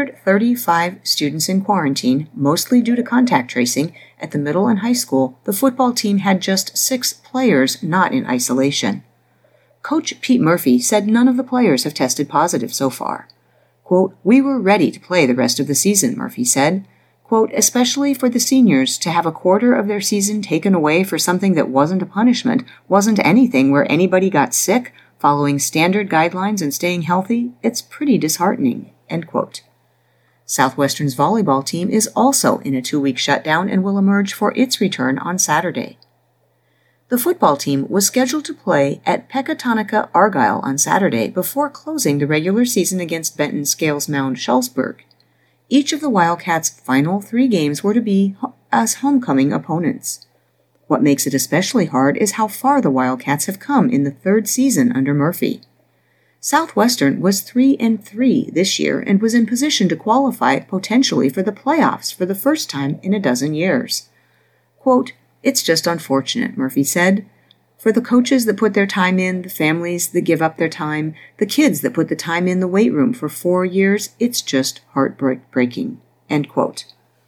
135 students in quarantine, mostly due to contact tracing, at the middle and high school, the football team had just 6 players not in isolation. Coach Pete Murphy said none of the players have tested positive so far. Quote, "We were ready to play the rest of the season," Murphy said. Quote, "Especially for the seniors to have a quarter of their season taken away for something that wasn't a punishment, wasn't anything where anybody got sick, following standard guidelines and staying healthy, it's pretty disheartening." End quote. Southwestern's volleyball team is also in a 2-week shutdown and will emerge for its return on Saturday. The football team was scheduled to play at Pecatonica Argyle on Saturday before closing the regular season against Benton Scales Mound Schulzburg. Each of the Wildcats' final 3 games were to be as homecoming opponents. What makes it especially hard is how far the Wildcats have come in the 3rd season under Murphy. Southwestern was 3-3 this year and was in position to qualify potentially for the playoffs for the first time in a dozen years. Quote, "It's just unfortunate," Murphy said. "For the coaches that put their time in, the families that give up their time, the kids that put the time in the weight room for 4 years, it's just heartbreaking." End quote.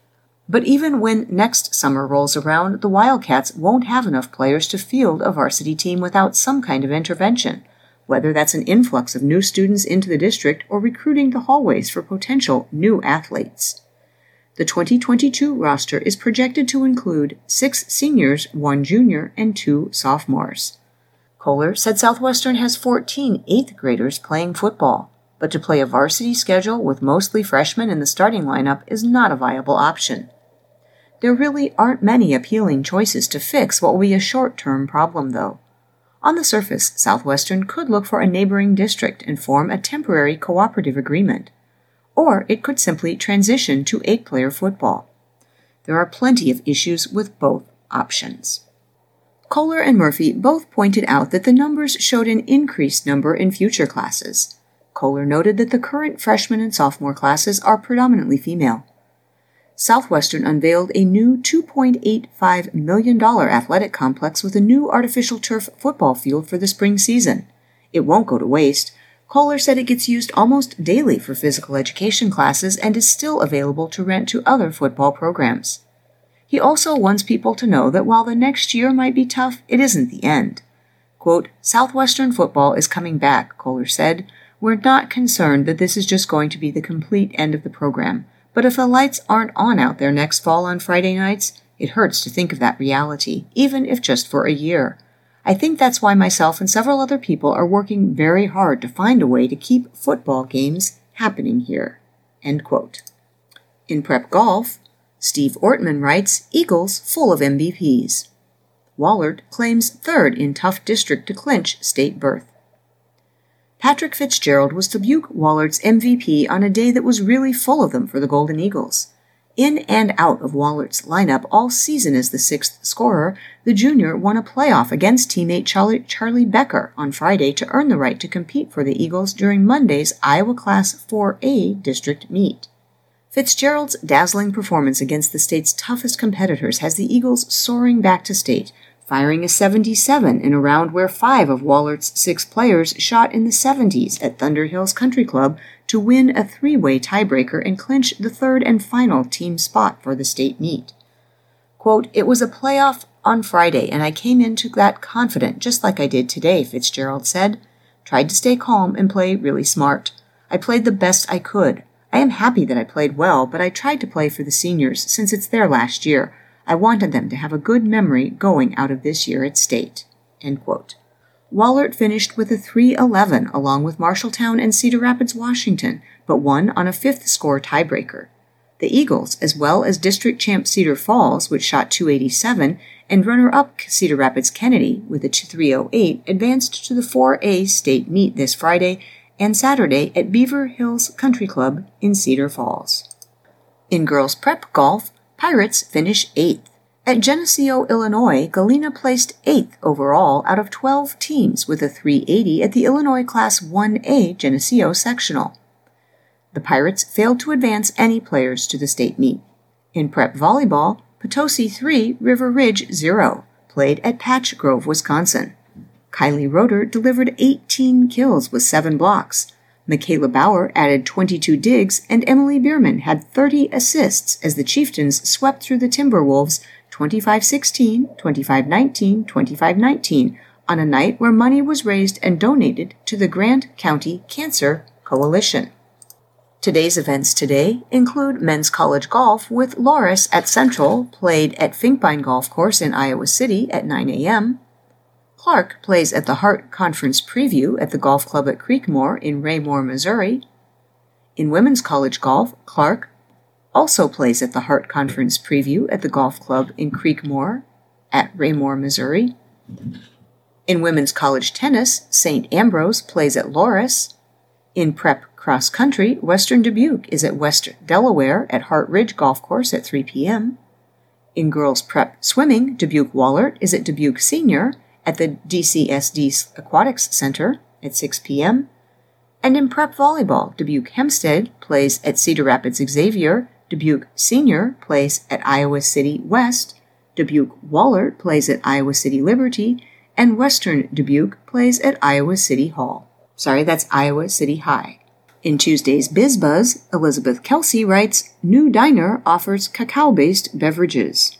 But even when next summer rolls around, the Wildcats won't have enough players to field a varsity team without some kind of intervention, whether that's an influx of new students into the district or recruiting the hallways for potential new athletes. The 2022 roster is projected to include 6 seniors, 1 junior, and 2 sophomores. Kohler said Southwestern has 14 8th graders playing football, but to play a varsity schedule with mostly freshmen in the starting lineup is not a viable option. There really aren't many appealing choices to fix what will be a short-term problem, though. On the surface, Southwestern could look for a neighboring district and form a temporary cooperative agreement. Or it could simply transition to 8-player football. There are plenty of issues with both options. Kohler and Murphy both pointed out that the numbers showed an increased number in future classes. Kohler noted that the current freshman and sophomore classes are predominantly female. Southwestern unveiled a new $2.85 million athletic complex with a new artificial turf football field for the spring season. It won't go to waste. Kohler said it gets used almost daily for physical education classes and is still available to rent to other football programs. He also wants people to know that while the next year might be tough, it isn't the end. Quote, "Southwestern football is coming back," Kohler said. "We're not concerned that this is just going to be the complete end of the program, but if the lights aren't on out there next fall on Friday nights, it hurts to think of that reality, even if just for a year. I think that's why myself and several other people are working very hard to find a way to keep football games happening here." End quote. In prep golf, Steve Ortman writes, "Eagles full of MVPs." Wahlert claims 3rd in tough district to clinch state berth. Patrick Fitzgerald was Dubuque Wallert's MVP on a day that was really full of them for the Golden Eagles. In and out of Wallert's lineup all season as the 6th scorer, the junior won a playoff against teammate Charlie Becker on Friday to earn the right to compete for the Eagles during Monday's Iowa Class 4A district meet. Fitzgerald's dazzling performance against the state's toughest competitors has the Eagles soaring back to state, firing a 77 in a round where 5 of Wallert's 6 players shot in the 70s at Thunder Hills Country Club to win a 3-way tiebreaker and clinch the 3rd and final team spot for the state meet. Quote, "It was a playoff on Friday, and I came into that confident, just like I did today," Fitzgerald said. "Tried to stay calm and play really smart. I played the best I could. I am happy that I played well, but I tried to play for the seniors since it's their last year. I wanted them to have a good memory going out of this year at state." End quote. Wahlert finished with a 3-11 along with Marshalltown and Cedar Rapids, Washington, but won on a 5th score tiebreaker. The Eagles, as well as district champ Cedar Falls, which shot 287, and runner-up Cedar Rapids Kennedy with a 308, advanced to the 4A state meet this Friday and Saturday at Beaver Hills Country Club in Cedar Falls. In girls prep golf, Pirates finish 8th. At Geneseo, Illinois, Galena placed 8th overall out of 12 teams with a 380 at the Illinois Class 1A Geneseo sectional. The Pirates failed to advance any players to the state meet. In prep volleyball, Potosi 3, River Ridge 0, played at Patch Grove, Wisconsin. Kylie Roeder delivered 18 kills with 7 blocks. Michaela Bauer added 22 digs, and Emily Bierman had 30 assists as the Chieftains swept through the Timberwolves 25-16, 25-19, 25-19 on a night where money was raised and donated to the Grant County Cancer Coalition. Today's events today include men's college golf with Loris at Central, played at Finkbine Golf Course in Iowa City at 9 a.m., Clark plays at the Hart Conference Preview at the Golf Club at Creekmore in Raymore, Missouri. In women's college golf, Clark also plays at the Hart Conference Preview at the Golf Club in Creekmore at Raymore, Missouri. In women's college tennis, St. Ambrose plays at Loris. In prep cross country, Western Dubuque is at Western Delaware at Hart Ridge Golf Course at 3 p.m. In girls prep swimming, Dubuque Wahlert is at Dubuque Senior at the DCSD Aquatics Center at 6 p.m. And in prep volleyball, Dubuque Hempstead plays at Cedar Rapids Xavier, Dubuque Senior plays at Iowa City West, Dubuque Wahlert plays at Iowa City Liberty, and Western Dubuque plays at Iowa City Hall. That's Iowa City High. In Tuesday's BizBuzz, Elizabeth Kelsey writes, New Diner offers cacao-based beverages.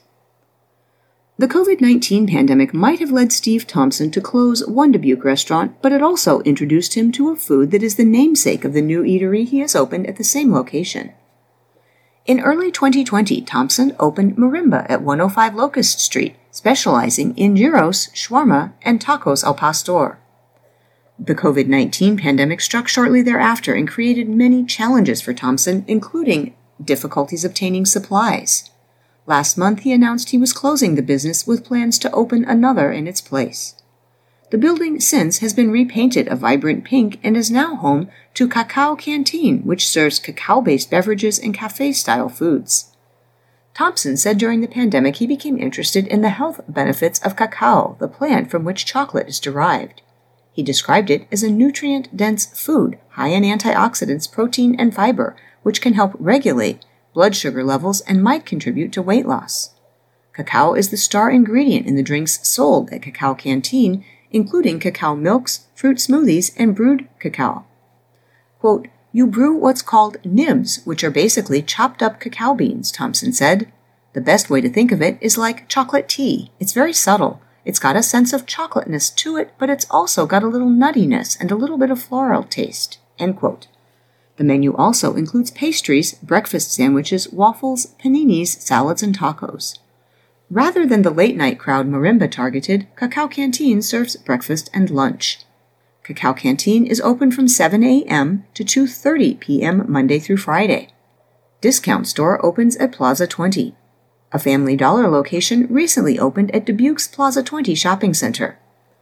The COVID-19 pandemic might have led Steve Thompson to close one Dubuque restaurant, but it also introduced him to a food that is the namesake of the new eatery he has opened at the same location. In early 2020, Thompson opened Marimba at 105 Locust Street, specializing in gyros, shawarma, and tacos al pastor. The COVID-19 pandemic struck shortly thereafter and created many challenges for Thompson, including difficulties obtaining supplies. Last month, he announced he was closing the business with plans to open another in its place. The building since has been repainted a vibrant pink and is now home to Cacao Canteen, which serves cacao-based beverages and cafe-style foods. Thompson said during the pandemic he became interested in the health benefits of cacao, the plant from which chocolate is derived. He described it as a nutrient-dense food, high in antioxidants, protein, and fiber, which can help regulate blood sugar levels and might contribute to weight loss. Cacao is the star ingredient in the drinks sold at Cacao Canteen, including cacao milks, fruit smoothies, and brewed cacao. Quote, You brew what's called nibs, which are basically chopped up cacao beans, Thompson said. The best way to think of it is like chocolate tea. It's very subtle. It's got a sense of chocolateness to it, but it's also got a little nuttiness and a little bit of floral taste. End quote. The menu also includes pastries, breakfast sandwiches, waffles, paninis, salads, and tacos. Rather than the late-night crowd Marimba targeted, Cacao Canteen serves breakfast and lunch. Cacao Canteen is open from 7 a.m. to 2:30 p.m. Monday through Friday. Discount store opens at Plaza 20. A Family Dollar location recently opened at Dubuque's Plaza 20 shopping center.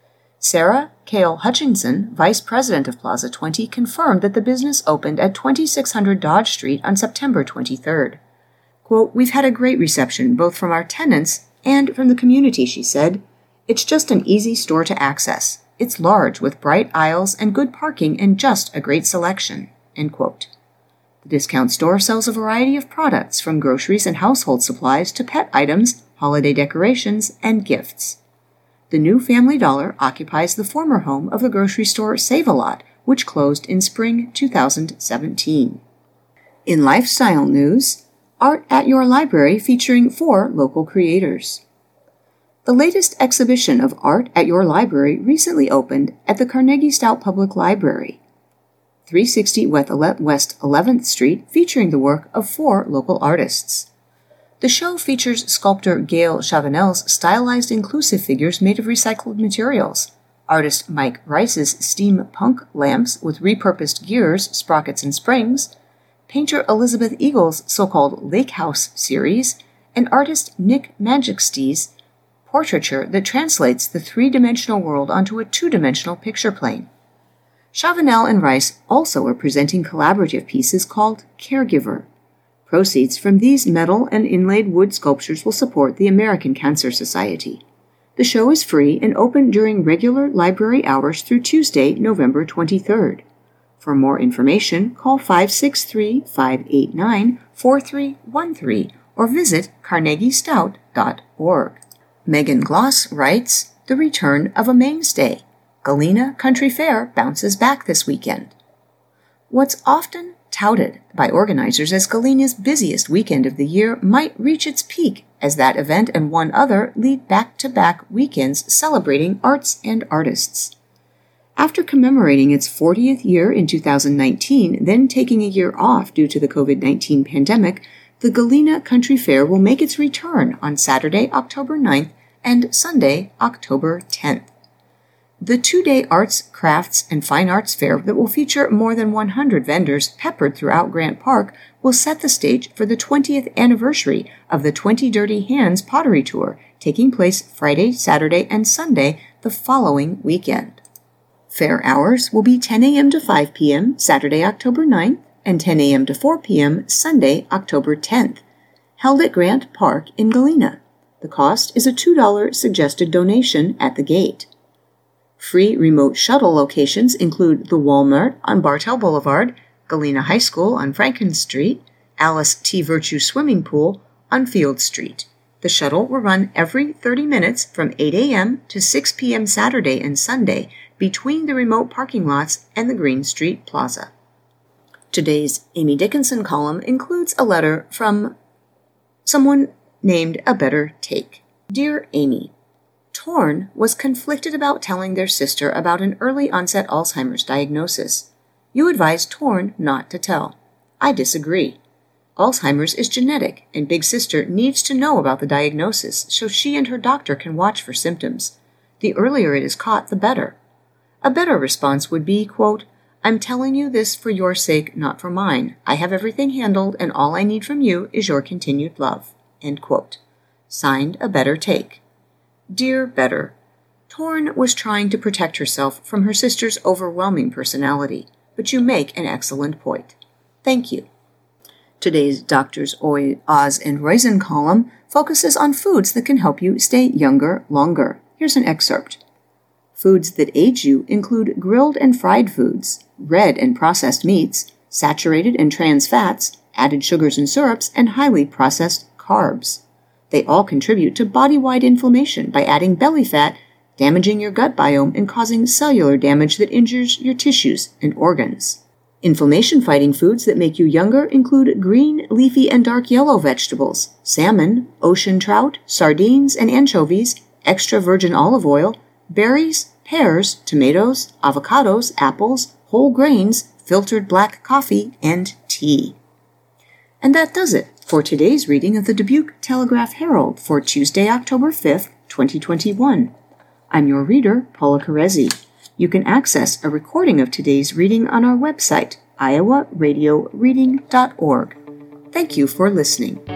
Sarah Cale Hutchinson, vice president of Plaza 20, confirmed that the business opened at 2600 Dodge Street on September 23rd. Quote, We've had a great reception both from our tenants and from the community, she said. It's just an easy store to access. It's large with bright aisles and good parking and just a great selection. End quote. The discount store sells a variety of products from groceries and household supplies to pet items, holiday decorations, and gifts. The new Family Dollar occupies the former home of the grocery store Save-A-Lot, which closed in spring 2017. In lifestyle news, Art at Your Library featuring 4 local creators. The latest exhibition of Art at Your Library recently opened at the Carnegie Stout Public Library, 360 West 11th Street, featuring the work of 4 local artists. The show features sculptor Gail Chavanel's stylized inclusive figures made of recycled materials, artist Mike Rice's steampunk lamps with repurposed gears, sprockets, and springs, painter Elizabeth Eagle's so-called Lake House series, and artist Nick Magicste's portraiture that translates the 3-dimensional world onto a 2-dimensional picture plane. Chavanel and Rice also are presenting collaborative pieces called Caregiver. Proceeds from these metal and inlaid wood sculptures will support the American Cancer Society. The show is free and open during regular library hours through Tuesday, November 23rd. For more information, call 563-589-4313 or visit carnegiestout.org. Megan Gloss writes, The return of a mainstay. Galena Country Fair bounces back this weekend. What's often touted by organizers as Galena's busiest weekend of the year might reach its peak as that event and one other lead back-to-back weekends celebrating arts and artists. After commemorating its 40th year in 2019, then taking a year off due to the COVID-19 pandemic, the Galena Country Fair will make its return on Saturday, October 9th and Sunday, October 10th. The two-day arts, crafts, and fine arts fair that will feature more than 100 vendors peppered throughout Grant Park will set the stage for the 20th anniversary of the 20 Dirty Hands Pottery Tour, taking place Friday, Saturday, and Sunday the following weekend. Fair hours will be 10 a.m. to 5 p.m. Saturday, October 9th, and 10 a.m. to 4 p.m. Sunday, October 10th, held at Grant Park in Galena. The cost is a $2 suggested donation at the gate. Free remote shuttle locations include the Walmart on Bartell Boulevard, Galena High School on Franklin Street, Alice T. Virtue Swimming Pool on Field Street. The shuttle will run every 30 minutes from 8 a.m. to 6 p.m. Saturday and Sunday between the remote parking lots and the Green Street Plaza. Today's Amy Dickinson column includes a letter from someone named A Better Take. Dear Amy, Torn was conflicted about telling their sister about an early-onset Alzheimer's diagnosis. You advised Torn not to tell. I disagree. Alzheimer's is genetic, and Big Sister needs to know about the diagnosis so she and her doctor can watch for symptoms. The earlier it is caught, the better. A better response would be, quote, I'm telling you this for your sake, not for mine. I have everything handled, and all I need from you is your continued love. End quote. Signed, A Better Take. Dear Better, Torn was trying to protect herself from her sister's overwhelming personality, but you make an excellent point. Thank you. Today's Doctors Oz and Roizen column focuses on foods that can help you stay younger longer. Here's an excerpt. Foods that age you include grilled and fried foods, red and processed meats, saturated and trans fats, added sugars and syrups, and highly processed carbs. They all contribute to body-wide inflammation by adding belly fat, damaging your gut biome, and causing cellular damage that injures your tissues and organs. Inflammation-fighting foods that make you younger include green, leafy, and dark yellow vegetables, salmon, ocean trout, sardines, and anchovies, extra virgin olive oil, berries, pears, tomatoes, avocados, apples, whole grains, filtered black coffee, and tea. And that does it for today's reading of the Dubuque Telegraph-Herald for Tuesday, October 5th, 2021. I'm your reader, Paula Carezzi. You can access a recording of today's reading on our website, iowaradioreading.org. Thank you for listening.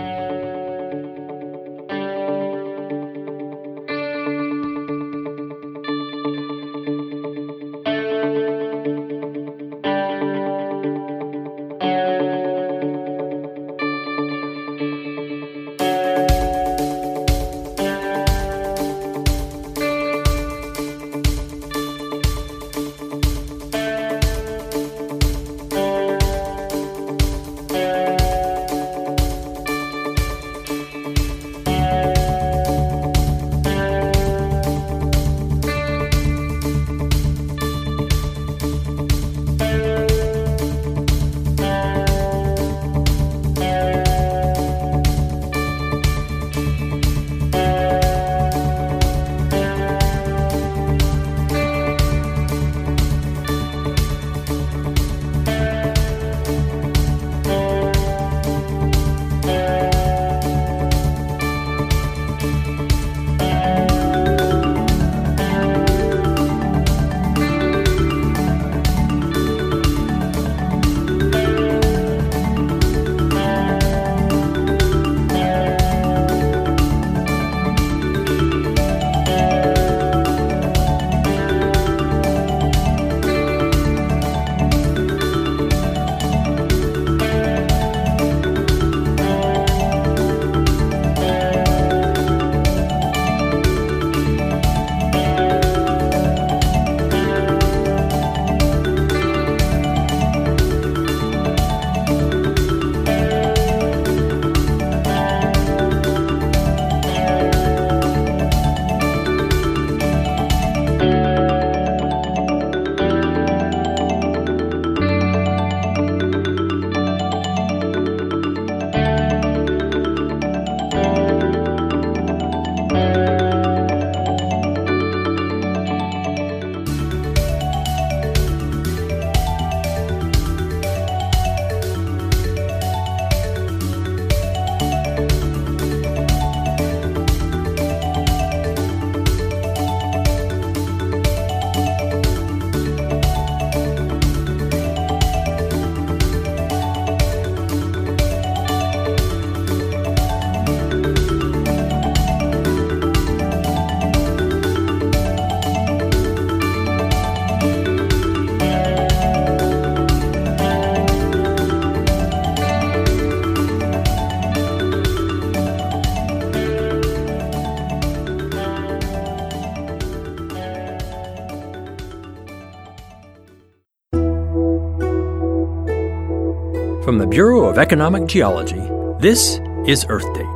From the Bureau of Economic Geology, this is Earth Date.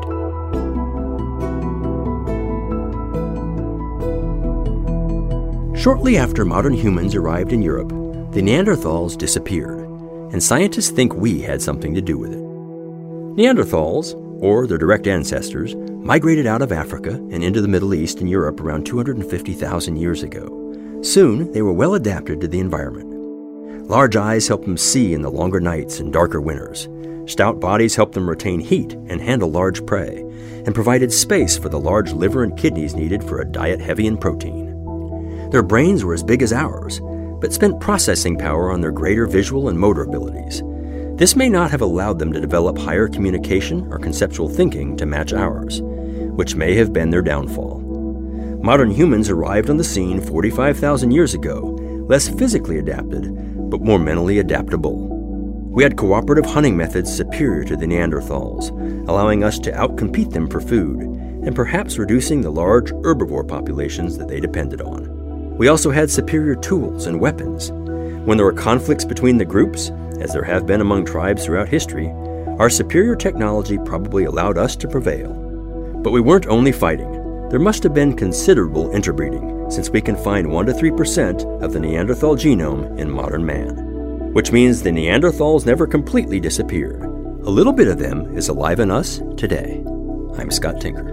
Shortly after modern humans arrived in Europe, the Neanderthals disappeared, and scientists think we had something to do with it. Neanderthals, or their direct ancestors, migrated out of Africa and into the Middle East and Europe around 250,000 years ago. Soon, they were well adapted to the environment. Large eyes helped them see in the longer nights and darker winters. Stout bodies helped them retain heat and handle large prey, and provided space for the large liver and kidneys needed for a diet heavy in protein. Their brains were as big as ours, but spent processing power on their greater visual and motor abilities. This may not have allowed them to develop higher communication or conceptual thinking to match ours, which may have been their downfall. Modern humans arrived on the scene 45,000 years ago, less physically adapted, but more mentally adaptable. We had cooperative hunting methods superior to the Neanderthals, allowing us to outcompete them for food, and perhaps reducing the large herbivore populations that they depended on. We also had superior tools and weapons. When there were conflicts between the groups, as there have been among tribes throughout history, our superior technology probably allowed us to prevail. But we weren't only fighting. There must have been considerable interbreeding, since we can find 1 to 3% of the Neanderthal genome in modern man. Which means the Neanderthals never completely disappeared. A little bit of them is alive in us today. I'm Scott Tinker.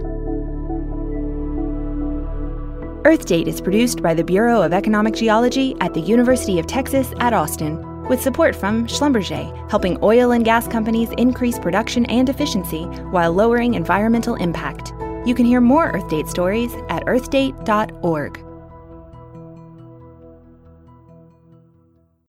Earth Date is produced by the Bureau of Economic Geology at the University of Texas at Austin, with support from Schlumberger, helping oil and gas companies increase production and efficiency while lowering environmental impact. You can hear more Earth Date stories at earthdate.org.